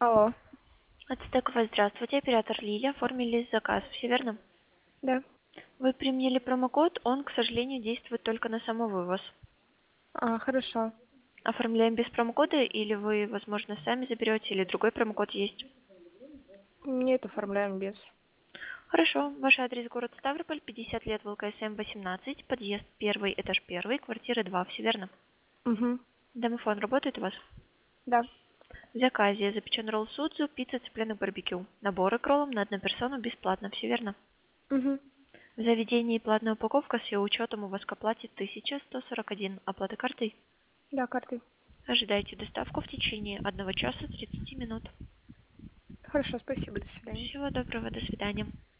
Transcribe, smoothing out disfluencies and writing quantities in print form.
Алло, Ацтекова, здравствуйте, оператор Лилия. Оформили заказ, все верно? да. Вы применили промокод, он, к сожалению, действует только на самовывоз. Хорошо. Оформляем без промокода или вы, возможно, сами заберете, или другой промокод есть? Нет, оформляем без. Хорошо, ваш адрес город Ставрополь, 50 лет, ВЛКСМ 18, подъезд 1, этаж 1, квартира 2, все верно? Угу. Домофон работает у вас? Да. В заказе запечен ролл судзу, пицца, цыпленок, барбекю. Наборы к роллам на одну персону бесплатно, все верно? Угу. В заведении платная упаковка с ее учетом у вас к оплате 1141. Оплата картой. Да, картой. Ожидайте доставку в течение 1 часа 30 минут. Хорошо, спасибо, до свидания. Всего доброго, до свидания.